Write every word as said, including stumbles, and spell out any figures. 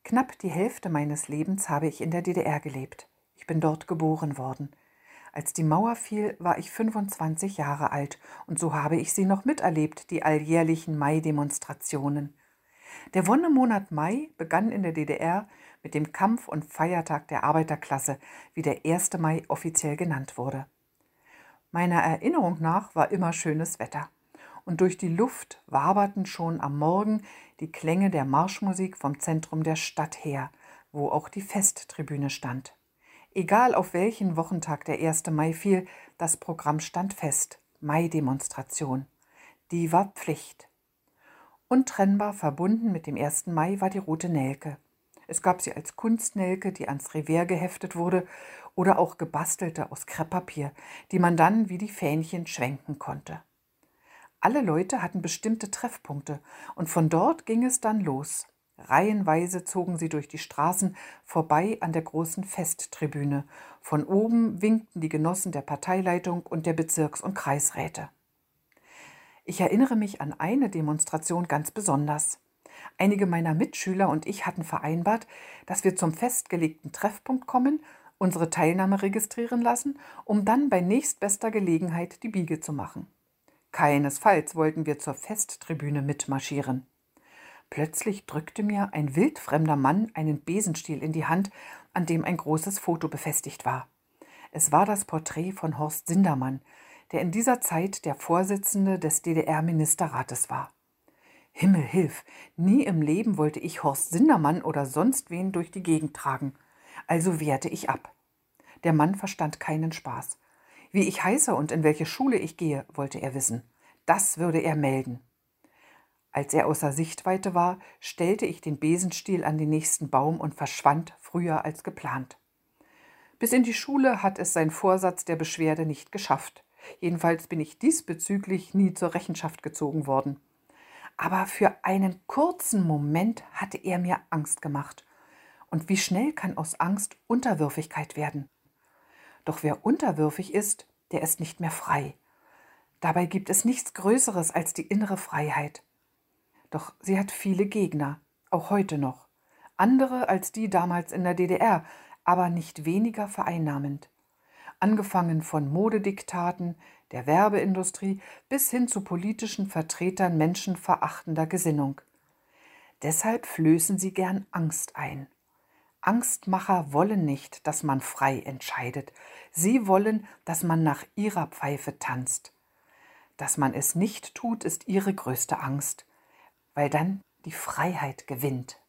Knapp die Hälfte meines Lebens habe ich in der D D R gelebt. Ich bin dort geboren worden. Als die Mauer fiel, war ich fünfundzwanzig Jahre alt und so habe ich sie noch miterlebt, die alljährlichen Mai-Demonstrationen. Der Wonnemonat Mai begann in der D D R mit dem Kampf- und Feiertag der Arbeiterklasse, wie der erste Mai offiziell genannt wurde. Meiner Erinnerung nach war immer schönes Wetter. Und durch die Luft waberten schon am Morgen die Klänge der Marschmusik vom Zentrum der Stadt her, wo auch die Festtribüne stand. Egal auf welchen Wochentag der erste Mai fiel, das Programm stand fest: Mai-Demonstration. Die war Pflicht. Untrennbar verbunden mit dem ersten Mai war die rote Nelke. Es gab sie als Kunstnelke, die ans Revers geheftet wurde, oder auch gebastelte aus Krepppapier, die man dann wie die Fähnchen schwenken konnte. Alle Leute hatten bestimmte Treffpunkte und von dort ging es dann los. Reihenweise zogen sie durch die Straßen vorbei an der großen Festtribüne. Von oben winkten die Genossen der Parteileitung und der Bezirks- und Kreisräte. Ich erinnere mich an eine Demonstration ganz besonders. Einige meiner Mitschüler und ich hatten vereinbart, dass wir zum festgelegten Treffpunkt kommen, unsere Teilnahme registrieren lassen, um dann bei nächstbester Gelegenheit die Biege zu machen. Keinesfalls wollten wir zur Festtribüne mitmarschieren. Plötzlich drückte mir ein wildfremder Mann einen Besenstiel in die Hand, an dem ein großes Foto befestigt war. Es war das Porträt von Horst Sindermann, der in dieser Zeit der Vorsitzende des D D R-Ministerrates war. Himmel hilf, nie im Leben wollte ich Horst Sindermann oder sonst wen durch die Gegend tragen. Also wehrte ich ab. Der Mann verstand keinen Spaß. Wie ich heiße und in welche Schule ich gehe, wollte er wissen. Das würde er melden. Als er außer Sichtweite war, stellte ich den Besenstiel an den nächsten Baum und verschwand früher als geplant. Bis in die Schule hat es sein Vorsatz der Beschwerde nicht geschafft. Jedenfalls bin ich diesbezüglich nie zur Rechenschaft gezogen worden. Aber für einen kurzen Moment hatte er mir Angst gemacht. Und wie schnell kann aus Angst Unterwürfigkeit werden? Doch wer unterwürfig ist, der ist nicht mehr frei. Dabei gibt es nichts Größeres als die innere Freiheit. Doch sie hat viele Gegner, auch heute noch. Andere als die damals in der D D R, aber nicht weniger vereinnahmend. Angefangen von Modediktaten, der Werbeindustrie bis hin zu politischen Vertretern menschenverachtender Gesinnung. Deshalb flößen sie gern Angst ein. Angstmacher wollen nicht, dass man frei entscheidet. Sie wollen, dass man nach ihrer Pfeife tanzt. Dass man es nicht tut, ist ihre größte Angst, weil dann die Freiheit gewinnt.